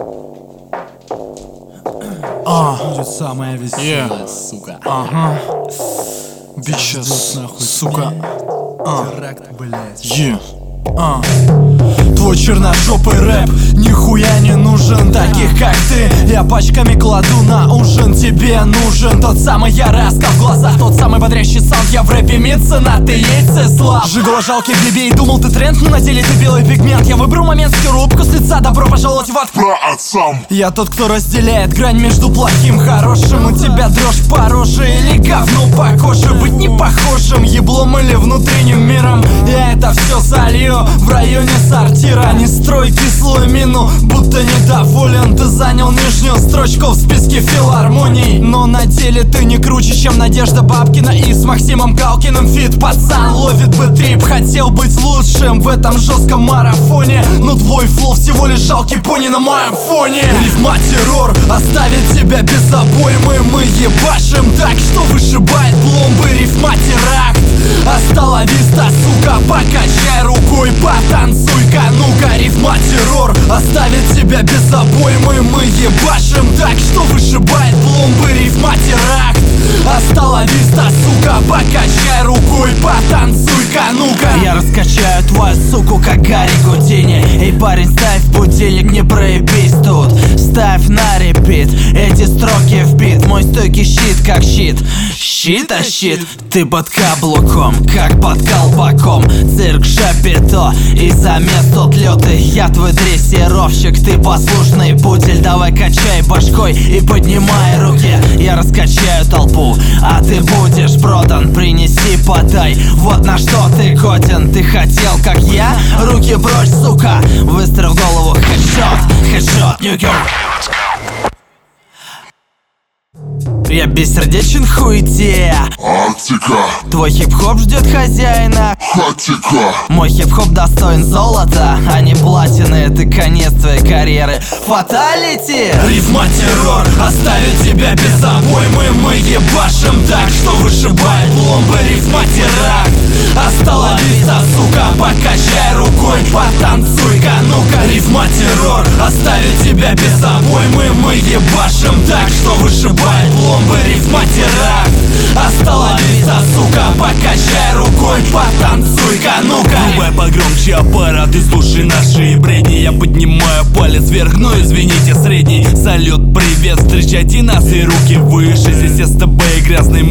Будет самая веселая, сука. Ага. Бич сейчас, сука. Теракт, блядь. Твой черножопый рэп нихуя не нужен. Таких как ты я пачками кладу на ужин. Тебе нужен тот самый ярый оскал в глазах, тот самый бодрящий саунд. Я в рэпе мецена, ты яйца слаб. Жигало жалкий бебей, думал ты тренд, но на деле ты белый пигмент. Я выберу момент, стиру улыбку с лица, добро пожаловать в ад праотцам. Я тот, кто разделяет грань между плохим и хорошим. У тебя дрожь по роже или говно по коже. Быть не похожим, еблом или внутренним миром. Я это все залью в районе сортира. Не строй кислую мину, будто недоволен. Ты занял нижнюю строчку в списке филармоний. Но на деле ты не круче, чем Надежда Бабкина и с Максимом Галкиным фит. Пацан ловит бы трип, хотел быть лучшим в этом жестком марафоне. Но твой флоу всего лишь жалкий пони на моем фоне. Рифма террор оставит тебя без обоймы. Мы ебашим так, что вышибает пломбы. Рифма теракт, остала виста, сука. Покачай рукой, потанцуй-ка, ну-ка. Рифма террор оставит тебя без обоймы. Мы ебашим так, что вышибает пломбы. Рифма теракт, остала виста, сука. Покачай рукой, потанцуй-ка, ну-ка. Я раскачаю твою суку, как Гарри Гудини. Эй, парень, ставь будильник, не проебись тут. Ставь на репит эти строки в бит. Мой стойкий щит, как щит. Щит, а щит. Ты под каблуком, как под колпаком. Цирк Шапито, и замес тут лютый. Я твой дрессировщик, ты послушный пудель. Давай качай башкой и поднимай руки. Я раскачаю толпу, а ты будешь продан. Принеси, подай, вот на что ты годен. Ты хотел, как я? Руки прочь, сука. Выстрел в голову, хедшот, хедшот, нюкер. Я бессердечен, хуете. Арктика. Твой хип-хоп ждет хозяина. Хатика. Мой хип-хоп достоин золота, а не платины. Это конец твоей карьеры. Фаталити. Рифма террор оставит тебя без обоймы. Мы ебашим так, что вышибает пломбы. Рифма теракт, остала виста, сука. Покачай рукой, потанцуй-ка, ну-ка. Рифма террор оставит тебя без обоймы. Мы ебашим так, что вышибает пломбы. Рифма теракт, остала виста, сука. Покачай рукой, потанцуй-ка, ну-ка. Врубай погромче аппарат и слушай наши бредни. Я поднимаю палец вверх, но извините, средний. Салют, привет, встречайте нас и руки выше. Здесь я с тобой грязный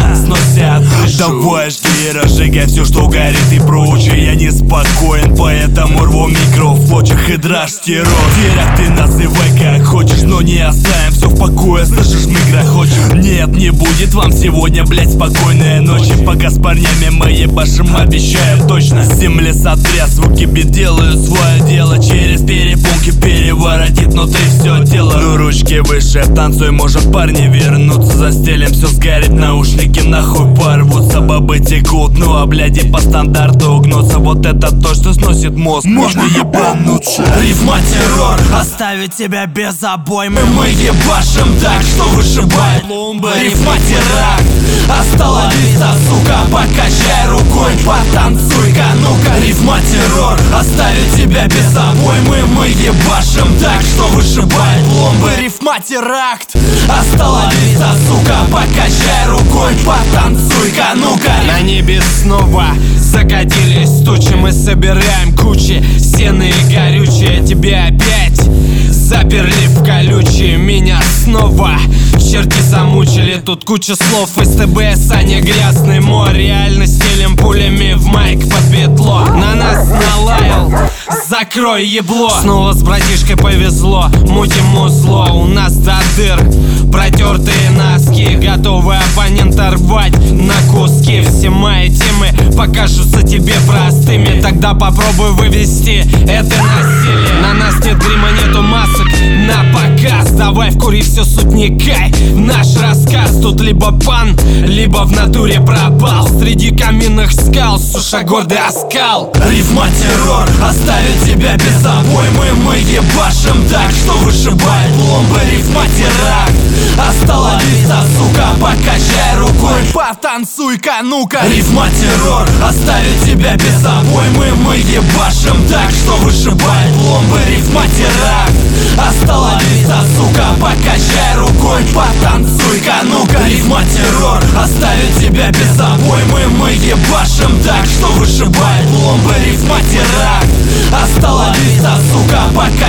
сносят крышу. Давай жги, разжигай все, что горит и прочее. Я неспокоен, поэтому рву микро в почек и дрожь террор. Теракты называй как хочешь, но не оставим все в покое. Слышишь, мы грохочем. Нет, не будет вам сегодня, блять, спокойной ночи. Пока с парнями мы ебашим, обещаем точно. С земли сотряс, звуки бит делают свое дело. Через перепонки переворотит внутри все тело. Ну ручки выше, танцуй, может парни вернуться. Застелим, все сгорит, наушники нахуй порвутся. Бабы текут, ну а бляди по стандарту угнутся. Вот это то, что сносит мозг, можно ебануться. Рифма террор оставит тебя без обоймы. Мы ебашим так, что вышибает пломбы. Рифма теракт, остала виста, сука. Покачай рукой, потанцуй-ка, ну-ка. Рифма террор оставит тебя без обоймы. Мы ебашим так, что вышибает пломбы. Рифма теракт, остала виста, сука. Покачай рукой, потанцуй-ка, ну-ка. На небе снова закатились тучи. Мы собираем кучи сены и горючее. Тебе опять заперли в колючие. Меня снова черти замучили. Тут куча слов, СТБ, Саня грязный мой. Реально стелим пулями в майк под петло. На нас налаял, закрой ебло. Снова с братишкой повезло, мутим музло. У нас до дыр протертые носки, готовы оппонента рвать на куски. Все мои темы покажутся тебе простыми. Тогда попробуй вывести это насилие. На нас нет грима, нету масок на показ. Давай вкури, все суть не кай. Наш рассказ тут либо пан, либо в натуре пропал. Среди каменных скал суша гордый оскал. Рифма террор оставит тебя без обоймы. Мы ебашим так, что вышибает пломбы. Рифма теракт, остала виста, сука. Покачай рукой, потанцуй-ка, ну-ка. Рифма террор оставит тебя без обоймы. Мы ебашим так, что вышибает пломбы. Рифма теракт, остала ну-ка, рифма террор оставит тебя без обоймы. Мы ебашим так, что вышибает пломбы. Рифма теракт, осталась, сука, пока